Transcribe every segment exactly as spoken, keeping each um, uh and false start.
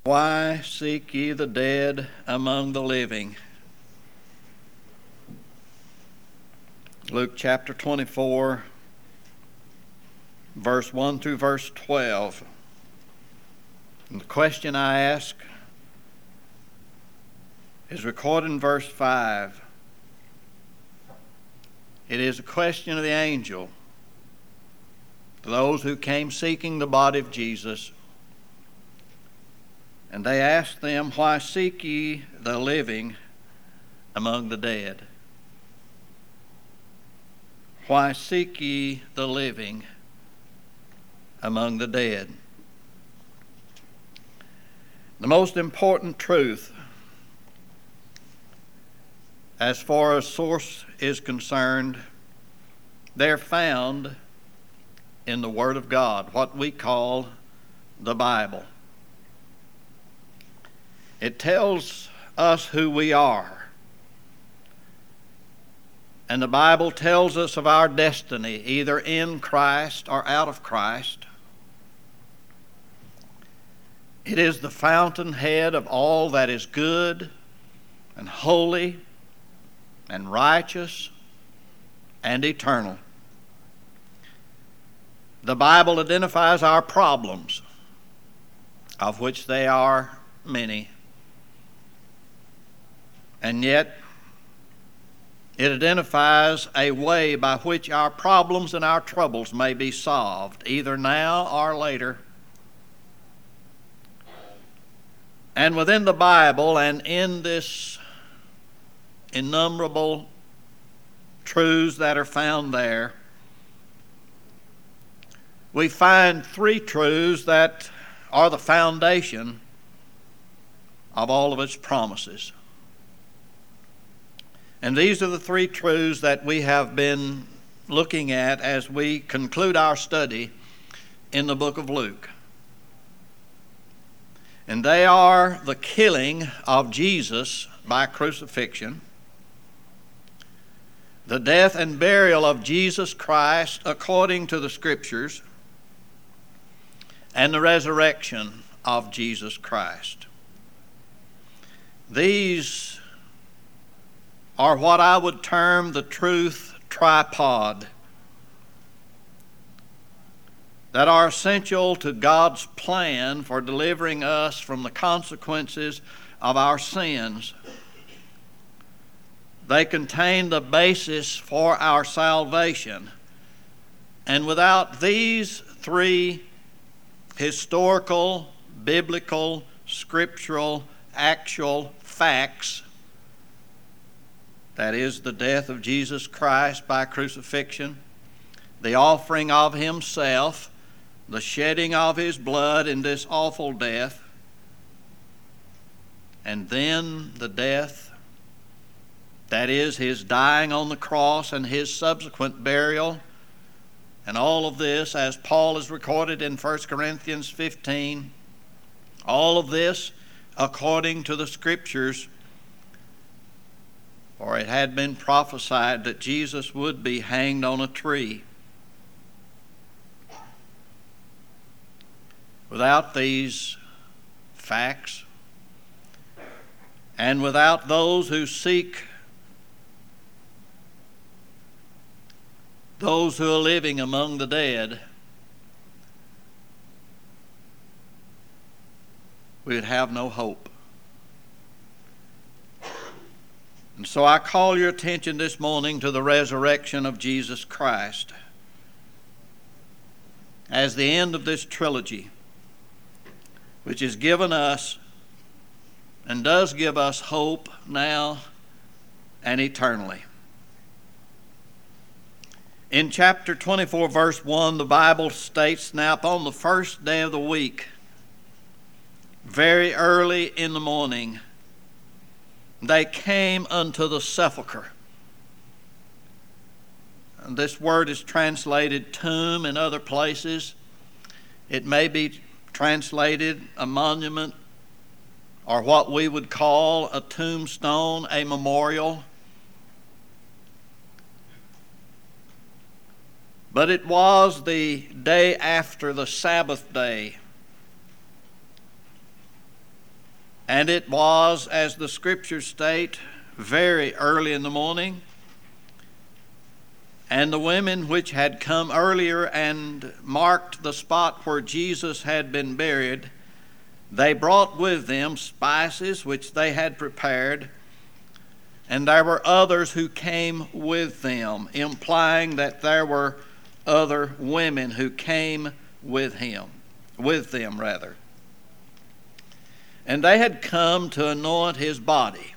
Why seek ye the dead among the living? Luke chapter twenty-four, verse one through verse twelve. And the question I ask is recorded in verse five. It is a question of the angel to those who came seeking the body of Jesus. And they asked them, why seek ye the living among the dead? Why seek ye the living among the dead? The most important truth as far as source is concerned, they're found in the Word of God, what we call the Bible. It tells us who we are. And the Bible tells us of our destiny, either in Christ or out of Christ. It is the fountainhead of all that is good and holy and righteous and eternal. The Bible identifies our problems, of which they are many. And yet, it identifies a way by which our problems and our troubles may be solved, either now or later. And within the Bible and in this innumerable truths that are found there, we find three truths that are the foundation of all of its promises. And these are the three truths that we have been looking at as we conclude our study in the book of Luke. And they are the killing of Jesus by crucifixion, the death and burial of Jesus Christ according to the Scriptures, and the resurrection of Jesus Christ. These are what I would term the truth tripod that are essential to God's plan for delivering us from the consequences of our sins. They contain the basis for our salvation. And without these three historical, biblical, scriptural, actual facts, that is, the death of Jesus Christ by crucifixion, the offering of himself, the shedding of his blood in this awful death, and then the death, that is, his dying on the cross and his subsequent burial, and all of this, as Paul has recorded in First Corinthians fifteen, all of this according to the Scriptures. For it had been prophesied that Jesus would be hanged on a tree. Without these facts, and without those who seek, those who are living among the dead, we would have no hope. And so I call your attention this morning to the resurrection of Jesus Christ as the end of this trilogy, which has given us and does give us hope now and eternally. In chapter twenty-four, verse one, the Bible states, now upon the first day of the week, very early in the morning, they came unto the sepulchre. And this word is translated tomb in other places. It may be translated a monument, or what we would call a tombstone, a memorial. But it was the day after the Sabbath day. And it was, as the Scriptures state, very early in the morning. And the women which had come earlier and marked the spot where Jesus had been buried, they brought with them spices which they had prepared, and there were others who came with them, implying that there were other women who came with him, with them rather. And they had come to anoint his body.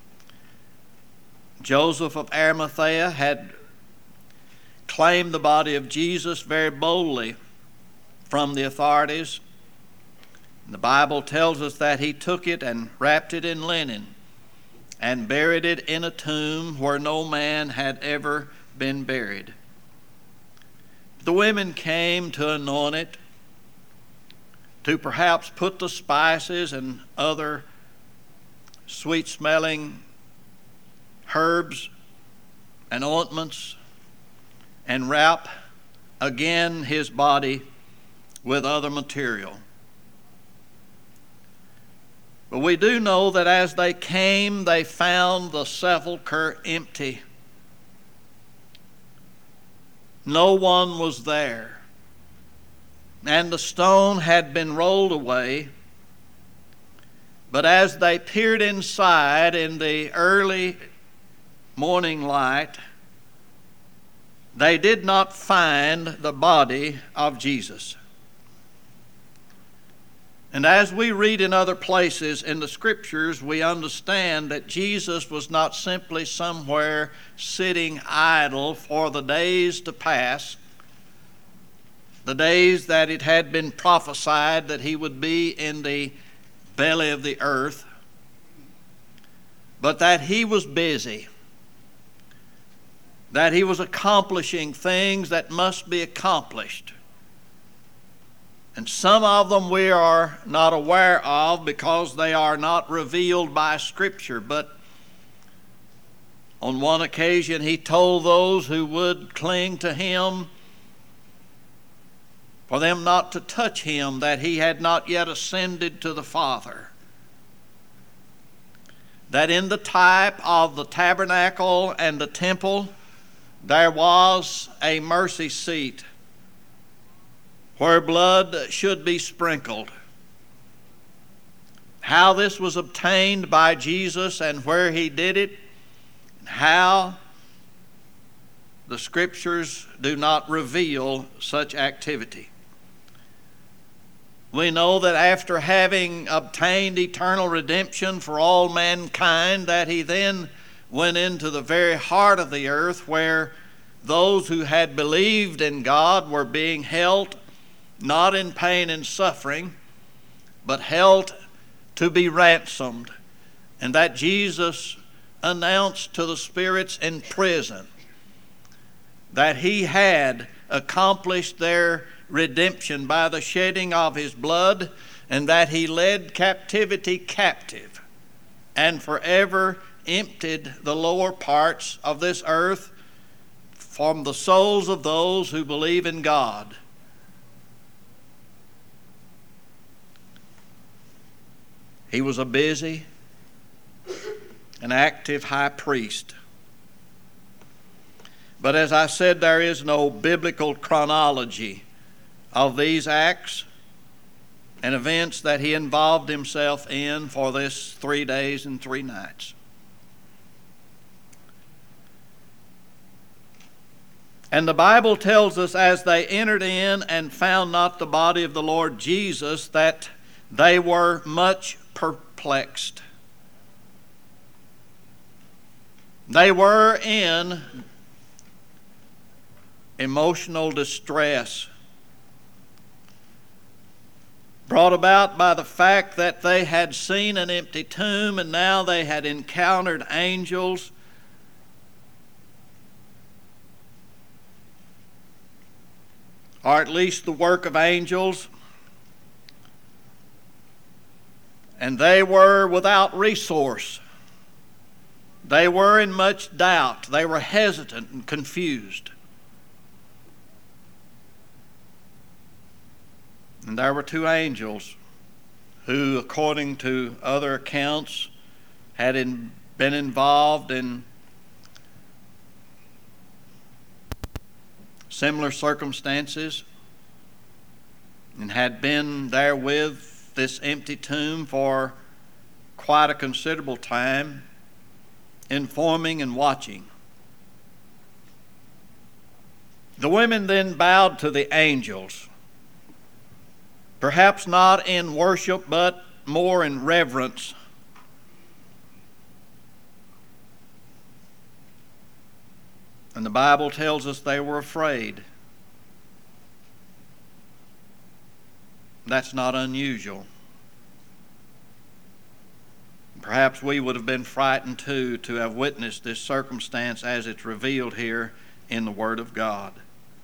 Joseph of Arimathea had claimed the body of Jesus very boldly from the authorities. The Bible tells us that he took it and wrapped it in linen and buried it in a tomb where no man had ever been buried. The women came to anoint it, to perhaps put the spices and other sweet-smelling herbs and ointments and wrap again his body with other material. But we do know that as they came, they found the sepulchre empty. No one was there. And the stone had been rolled away. But as they peered inside in the early morning light, they did not find the body of Jesus. And as we read in other places in the Scriptures, we understand that Jesus was not simply somewhere sitting idle for the days to pass, the days that it had been prophesied that he would be in the belly of the earth, but that he was busy, that he was accomplishing things that must be accomplished. And some of them we are not aware of because they are not revealed by Scripture. But on one occasion he told those who would cling to him for them not to touch him, that he had not yet ascended to the Father. That in the type of the tabernacle and the temple there was a mercy seat where blood should be sprinkled. How this was obtained by Jesus and where he did it, and how the Scriptures do not reveal such activity. We know that after having obtained eternal redemption for all mankind, that he then went into the very heart of the earth where those who had believed in God were being held not in pain and suffering, but held to be ransomed. And that Jesus announced to the spirits in prison that he had accomplished their redemption by the shedding of his blood, and that he led captivity captive and forever emptied the lower parts of this earth from the souls of those who believe in God. He was a busy and active high priest. But as I said, there is no biblical chronology of these acts and events that he involved himself in for this three days and three nights. And the Bible tells us as they entered in and found not the body of the Lord Jesus, that they were much perplexed. They were in emotional distress, brought about by the fact that they had seen an empty tomb and now they had encountered angels. Or at least the work of angels. And they were without resource. They were in much doubt. They were hesitant and confused. And there were two angels who, according to other accounts, had in, been involved in similar circumstances and had been there with this empty tomb for quite a considerable time, informing and watching. The women then bowed to the angels, perhaps not in worship, but more in reverence. And the Bible tells us they were afraid. That's not unusual. Perhaps we would have been frightened too to have witnessed this circumstance as it's revealed here in the Word of God.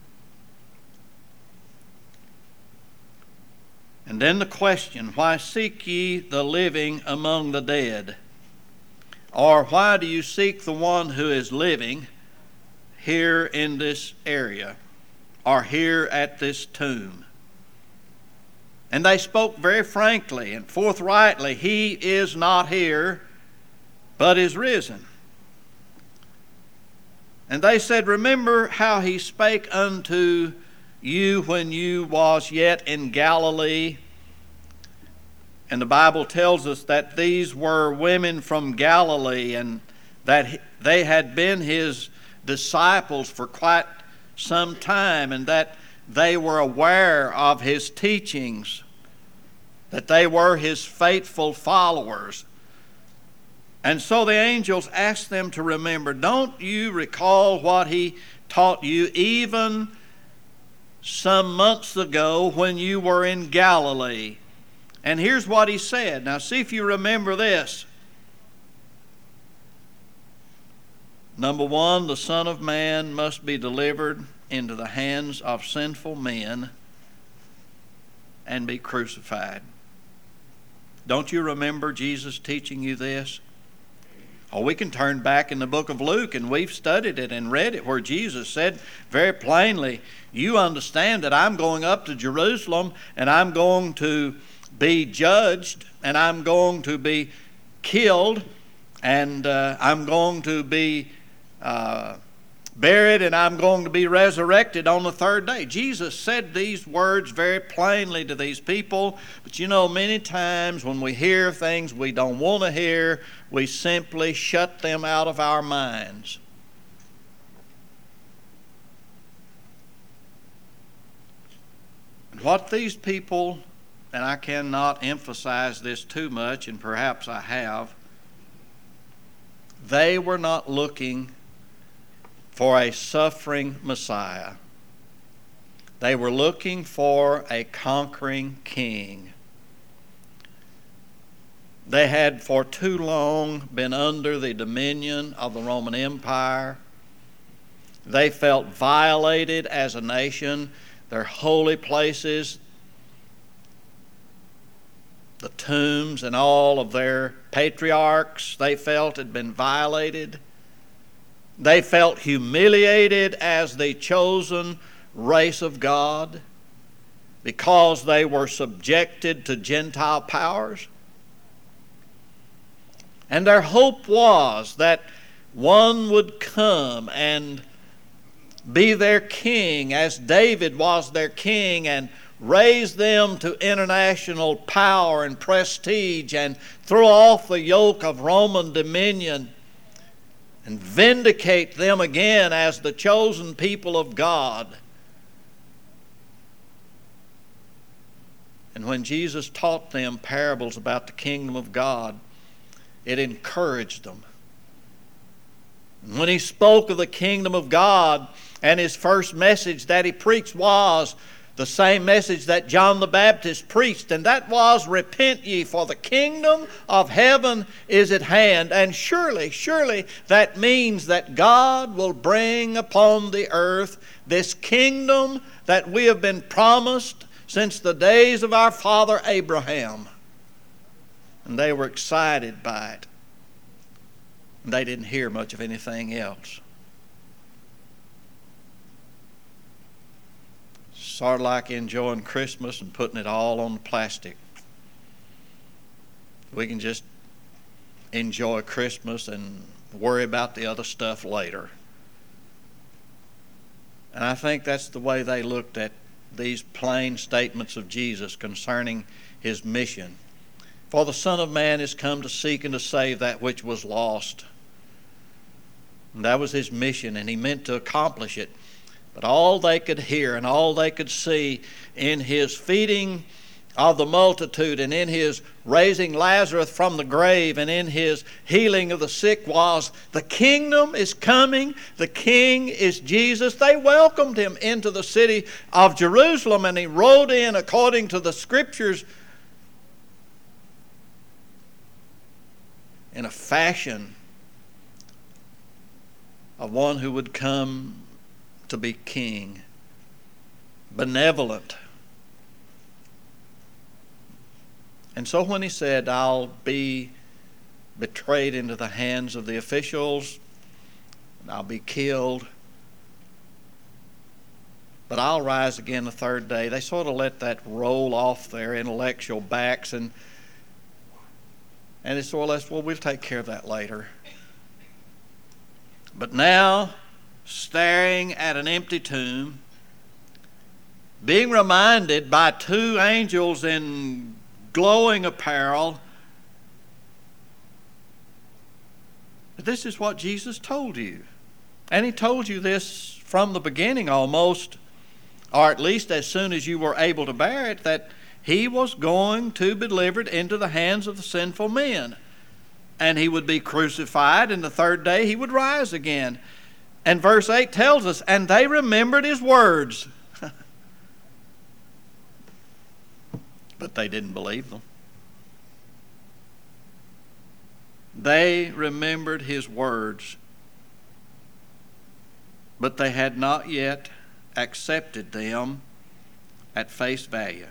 And then the question, why seek ye the living among the dead? Or why do you seek the one who is living here in this area, or here at this tomb? And they spoke very frankly and forthrightly, he is not here, but is risen. And they said, remember how he spake unto you when you was yet in Galilee. And the Bible tells us that these were women from Galilee and that they had been his disciples for quite some time, and that they were aware of his teachings, that they were his faithful followers. And so the angels asked them to remember, don't you recall what he taught you even some months ago when you were in Galilee? And here's what he said. Now see if you remember this. Number one, the Son of Man must be delivered into the hands of sinful men and be crucified. Don't you remember Jesus teaching you this? Oh, we can turn back in the book of Luke, and we've studied it and read it, where Jesus said very plainly, you understand that I'm going up to Jerusalem, and I'm going to be judged, and I'm going to be killed, and uh, I'm going to be uh, buried, and I'm going to be resurrected on the third day. Jesus said these words very plainly to these people, but you know, many times when we hear things we don't want to hear, we simply shut them out of our minds. And what these people, and I cannot emphasize this too much, and perhaps I have, they were not looking for a suffering Messiah. They were looking for a conquering king. They had for too long been under the dominion of the Roman Empire. They felt violated as a nation. Their holy places, the tombs and all of their patriarchs, they felt had been violated. They felt humiliated as the chosen race of God because they were subjected to Gentile powers. And their hope was that one would come and be their king, as David was their king, and raise them to international power and prestige and throw off the yoke of Roman dominion and vindicate them again as the chosen people of God. And when Jesus taught them parables about the kingdom of God, it encouraged them. And when he spoke of the kingdom of God, and his first message that he preached was the same message that John the Baptist preached, and that was, repent ye, for the kingdom of heaven is at hand. And surely, surely that means that God will bring upon the earth this kingdom that we have been promised since the days of our father Abraham. And they were excited by it. They didn't hear much of anything else. Sort of like enjoying Christmas and putting it all on the plastic. We can just enjoy Christmas and worry about the other stuff later. And I think that's the way they looked at these plain statements of Jesus concerning his mission. For the Son of Man is come to seek and to save that which was lost. And that was his mission, and he meant to accomplish it. But all they could hear and all they could see in his feeding of the multitude and in his raising Lazarus from the grave and in his healing of the sick was, the kingdom is coming, the king is Jesus. They welcomed him into the city of Jerusalem, and he rode in according to the scriptures in a fashion of one who would come to be king, benevolent. And so when he said, I'll be betrayed into the hands of the officials, and I'll be killed, but I'll rise again the third day, they sort of let that roll off their intellectual backs, and and it's sort of less, well, we'll take care of that later. But now, staring at an empty tomb, being reminded by two angels in glowing apparel, this is what Jesus told you. And he told you this from the beginning almost, or at least as soon as you were able to bear it, that he was going to be delivered into the hands of the sinful men. And he would be crucified, and the third day he would rise again. And verse eight tells us, and they remembered his words. But they didn't believe them. They remembered his words, but they had not yet accepted them at face value.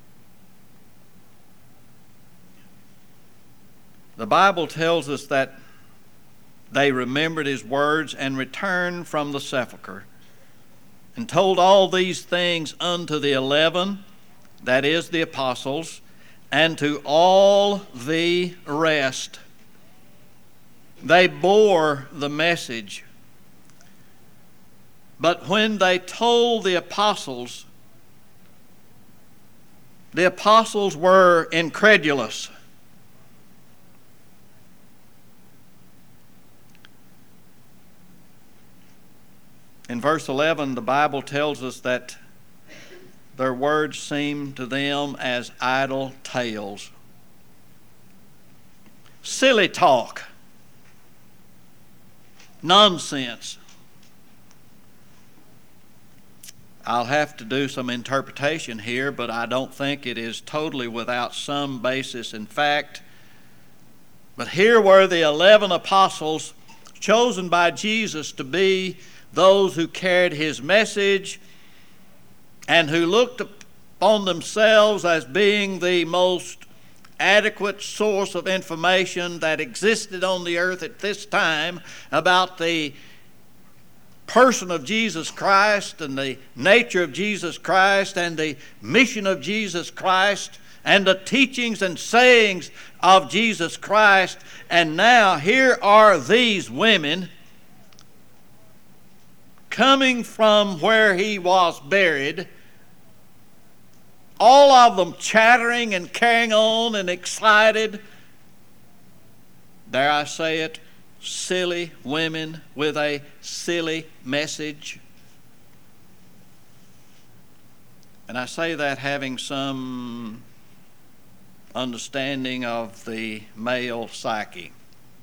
The Bible tells us that they remembered his words and returned from the sepulchre and told all these things unto the eleven, that is the apostles, and to all the rest. They bore the message. But when they told the apostles, the apostles were incredulous. In verse eleven, the Bible tells us that their words seemed to them as idle tales. Silly talk. Nonsense. I'll have to do some interpretation here, but I don't think it is totally without some basis in fact. But here were the eleven apostles chosen by Jesus to be those who carried his message and who looked upon themselves as being the most adequate source of information that existed on the earth at this time about the person of Jesus Christ and the nature of Jesus Christ and the mission of Jesus Christ and the teachings and sayings of Jesus Christ. And now here are these women coming from where he was buried, all of them chattering and carrying on and excited. Dare I say it, silly women with a silly message. And I say that having some understanding of the male psyche.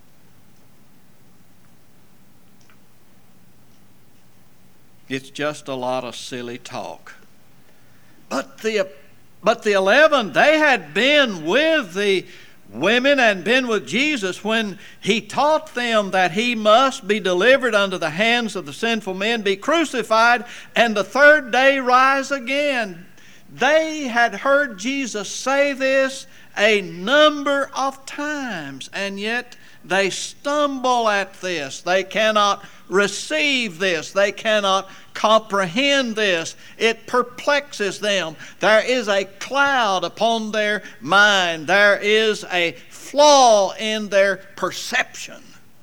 It's just a lot of silly talk. But the but the eleven, they had been with the women and been with Jesus when he taught them that he must be delivered unto the hands of the sinful men, be crucified, and the third day rise again. They had heard Jesus say this a number of times, and yet They stumble at this. They cannot receive this. They cannot comprehend this. It perplexes them. There is a cloud upon their mind. There is a flaw in their perception.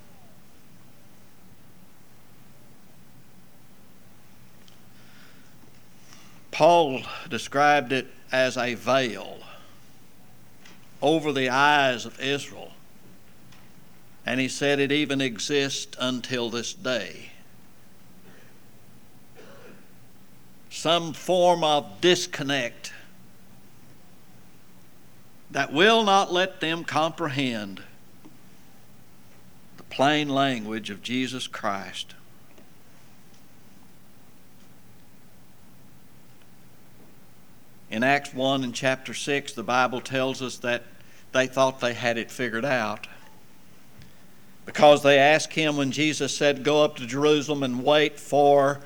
Paul described it as a veil over the eyes of Israel. And he said it even exists until this day. Some form of disconnect that will not let them comprehend the plain language of Jesus Christ. In Acts one and chapter six, the Bible tells us that they thought they had it figured out, because they asked him when Jesus said, "Go up to Jerusalem and wait for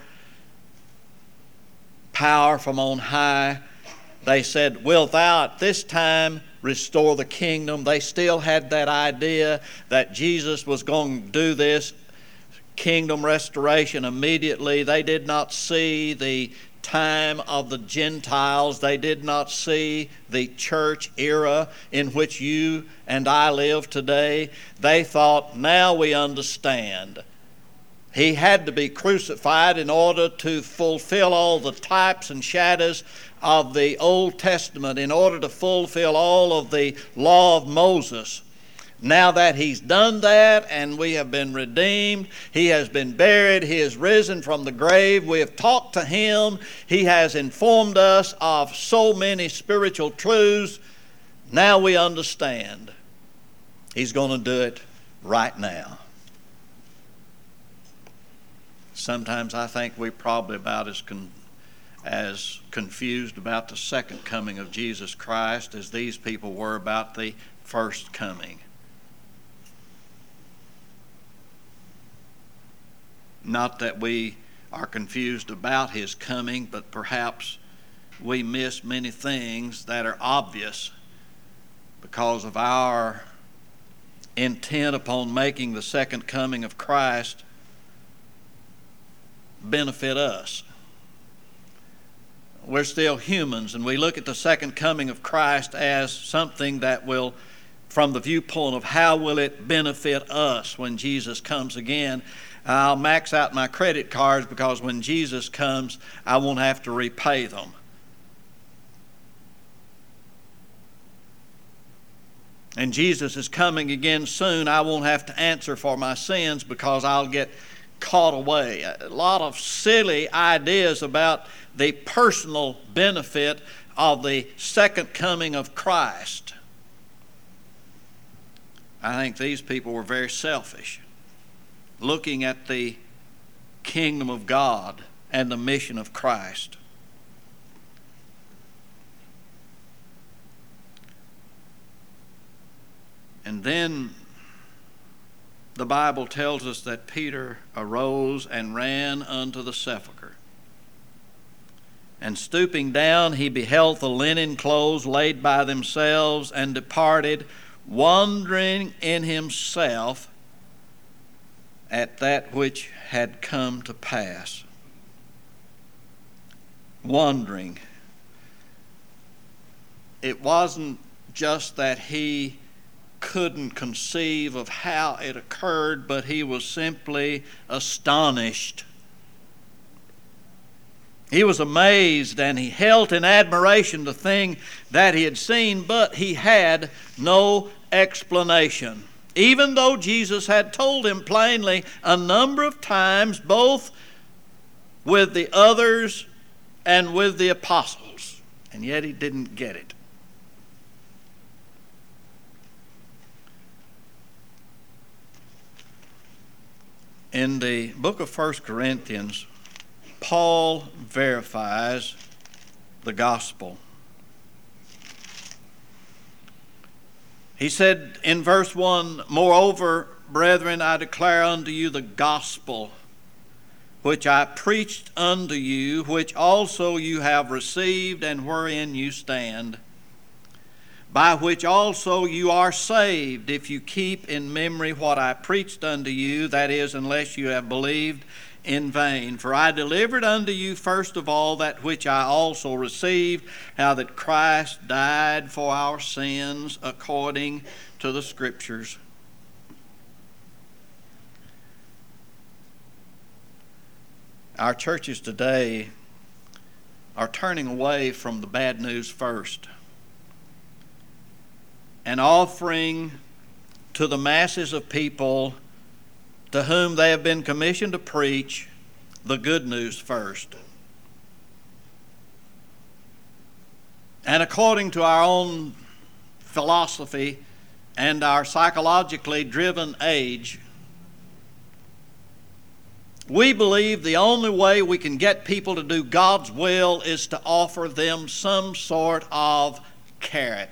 power from on high." They said, "Wilt thou at this time restore the kingdom?" They still had that idea that Jesus was going to do this kingdom restoration immediately. They did not see the time of the Gentiles. They did not see the church era in which you and I live today. They thought, now we understand. He had to be crucified in order to fulfill all the types and shadows of the Old Testament, in order to fulfill all of the law of Moses. Now that he's done that and we have been redeemed, he has been buried, he has risen from the grave, we have talked to him, he has informed us of so many spiritual truths. Now we understand. He's going to do it right now. Sometimes I think we're probably about as con- as confused about the second coming of Jesus Christ as these people were about the first coming. Not that we are confused about his coming, but perhaps we miss many things that are obvious because of our intent upon making the second coming of Christ benefit us. We're still humans, and we look at the second coming of Christ as something that will, from the viewpoint of how will it benefit us when Jesus comes again. I'll max out my credit cards because when Jesus comes, I won't have to repay them. And Jesus is coming again soon. I won't have to answer for my sins because I'll get caught away. A lot of silly ideas about the personal benefit of the second coming of Christ. I think these people were very selfish, looking at the kingdom of God and the mission of Christ. And then the Bible tells us that Peter arose and ran unto the sepulchre. And stooping down, he beheld the linen clothes laid by themselves, and departed, wondering in himself at that which had come to pass. Wondering. It wasn't just that he couldn't conceive of how it occurred, but he was simply astonished. He was amazed, and he held in admiration the thing that he had seen, but he had no explanation. Even though Jesus had told him plainly a number of times, both with the others and with the apostles, and yet he didn't get it. In the book of First Corinthians, Paul verifies the gospel. He said in verse one, "Moreover, brethren, I declare unto you the gospel which I preached unto you, which also you have received, and wherein you stand, by which also you are saved, if you keep in memory what I preached unto you, that is, unless you have believed in vain. For I delivered unto you first of all that which I also received, how that Christ died for our sins according to the Scriptures. Our churches today are turning away from the bad news first and offering to the masses of people to whom they have been commissioned to preach the good news first. And according to our own philosophy and our psychologically driven age, we believe the only way we can get people to do God's will is to offer them some sort of carrot.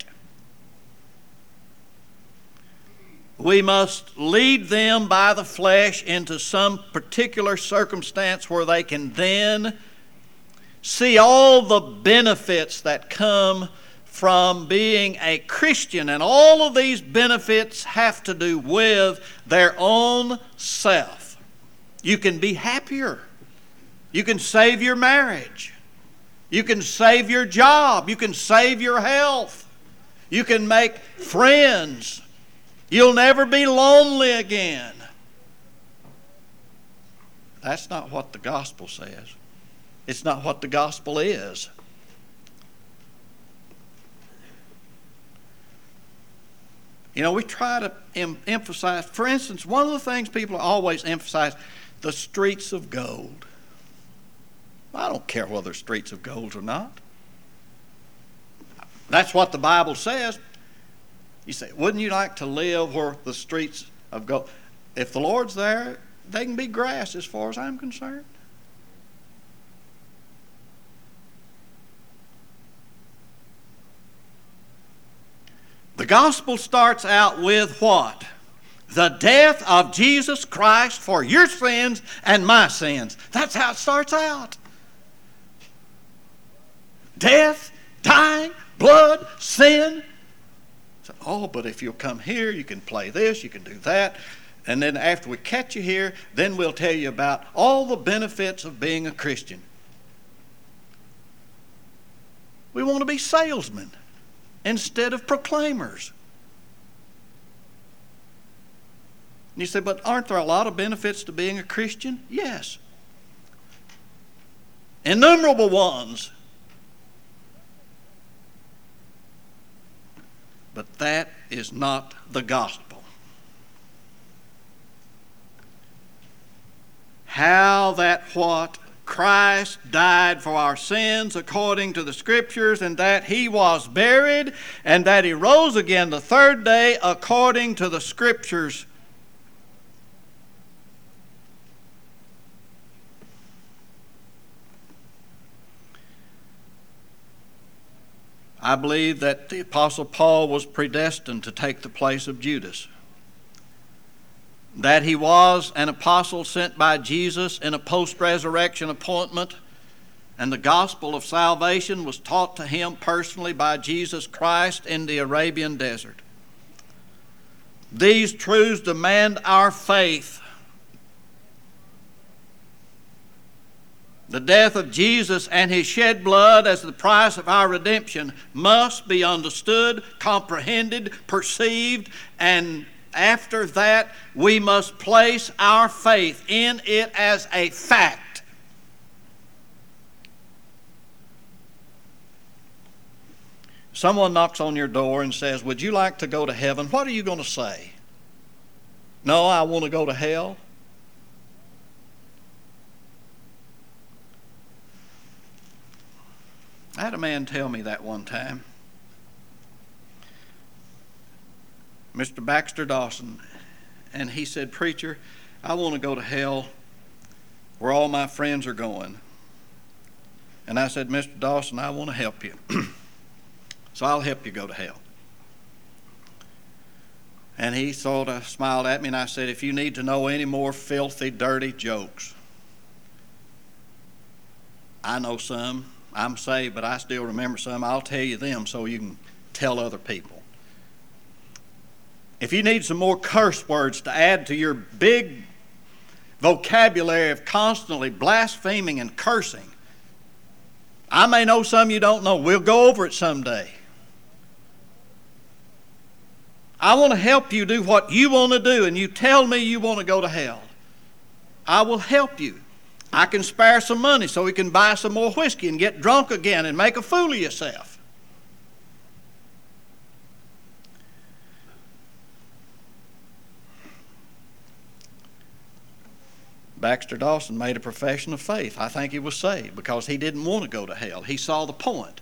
We must lead them by the flesh into some particular circumstance where they can then see all the benefits that come from being a Christian. And all of these benefits have to do with their own self. You can be happier. You can save your marriage. You can save your job. You can save your health. You can make friends. You'll never be lonely again. That's not what the gospel says. It's not what the gospel is. You know, we try to em- emphasize, for instance, one of the things people always emphasize, the streets of gold. I don't care whether streets of gold or not. That's what the Bible says. You say, wouldn't you like to live where the streets of gold? If the Lord's there, they can be grass as far as I'm concerned. The gospel starts out with what? The death of Jesus Christ for your sins and my sins. That's how it starts out. Death, dying, blood, sin. So, oh, but if you'll come here, you can play this, you can do that. And then after we catch you here, then we'll tell you about all the benefits of being a Christian. We want to be salesmen instead of proclaimers. And you say, but aren't there a lot of benefits to being a Christian? Yes. Innumerable ones. But that is not the gospel. How that what? Christ died for our sins according to the Scriptures, and that He was buried, and that He rose again the third day according to the Scriptures. I believe that the Apostle Paul was predestined to take the place of Judas. That he was an apostle sent by Jesus in a post-resurrection appointment, and the gospel of salvation was taught to him personally by Jesus Christ in the Arabian desert. These truths demand our faith. The death of Jesus and His shed blood as the price of our redemption must be understood, comprehended, perceived, and after that we must place our faith in it as a fact. Someone knocks on your door and says, would you like to go to heaven? What are you going to say? No, I want to go to hell. I had a man tell me that one time. Mister Baxter Dawson. And he said, preacher, I want to go to hell where all my friends are going. And I said, Mister Dawson, I want to help you. So I'll help you go to hell. And he sort of smiled at me, and I said, if you need to know any more filthy, dirty jokes, I know some. I'm saved, but I still remember some. I'll tell you them so you can tell other people. If you need some more curse words to add to your big vocabulary of constantly blaspheming and cursing, I may know some you don't know. We'll go over it someday. I want to help you do what you want to do, and you tell me you want to go to hell. I will help you. I can spare some money so we can buy some more whiskey and get drunk again and make a fool of yourself. Baxter Dawson made a profession of faith. I think he was saved because he didn't want to go to hell. He saw the point.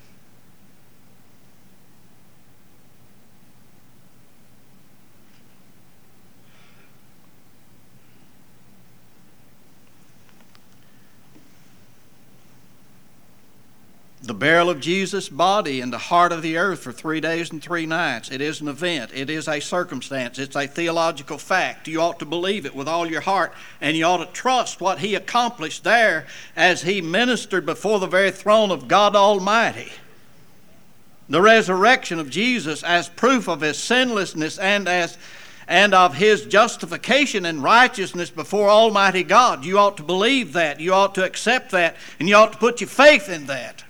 The burial of Jesus' body in the heart of the earth for three days and three nights. It is an event. It is a circumstance. It's a theological fact. You ought to believe it with all your heart, and you ought to trust what he accomplished there as he ministered before the very throne of God Almighty. The resurrection of Jesus as proof of his sinlessness and as and of his justification and righteousness before Almighty God. You ought to believe that. You ought to accept that, and you ought to put your faith in that.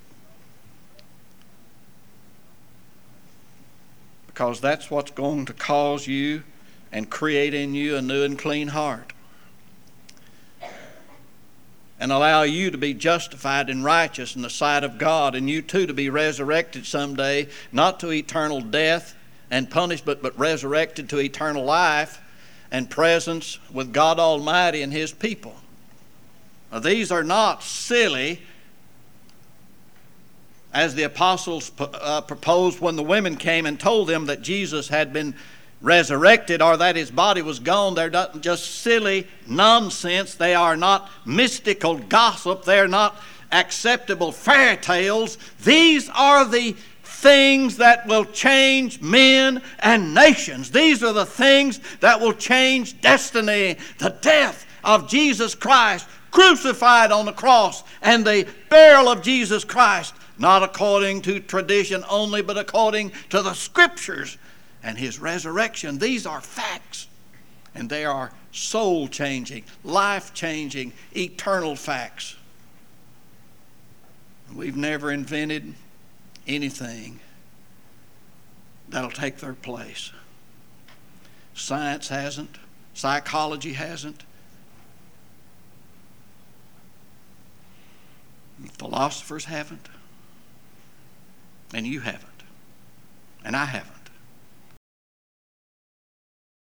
Because that's what's going to cause you and create in you a new and clean heart. And allow you to be justified and righteous in the sight of God, and you too to be resurrected someday, not to eternal death and punishment, but resurrected to eternal life and presence with God Almighty and his people. Now, these are not silly, as the apostles uh, proposed when the women came and told them that Jesus had been resurrected or that his body was gone. They're not just silly nonsense. They are not mystical gossip. They're not acceptable fairy tales. These are the things that will change men and nations. These are the things that will change destiny. The death of Jesus Christ, crucified on the cross, and the burial of Jesus Christ, not according to tradition only, but according to the Scriptures, and his resurrection. These are facts, and they are soul-changing, life-changing, eternal facts. We've never invented anything that'll take their place. Science hasn't. Psychology hasn't. Philosophers haven't. And you haven't. And I haven't.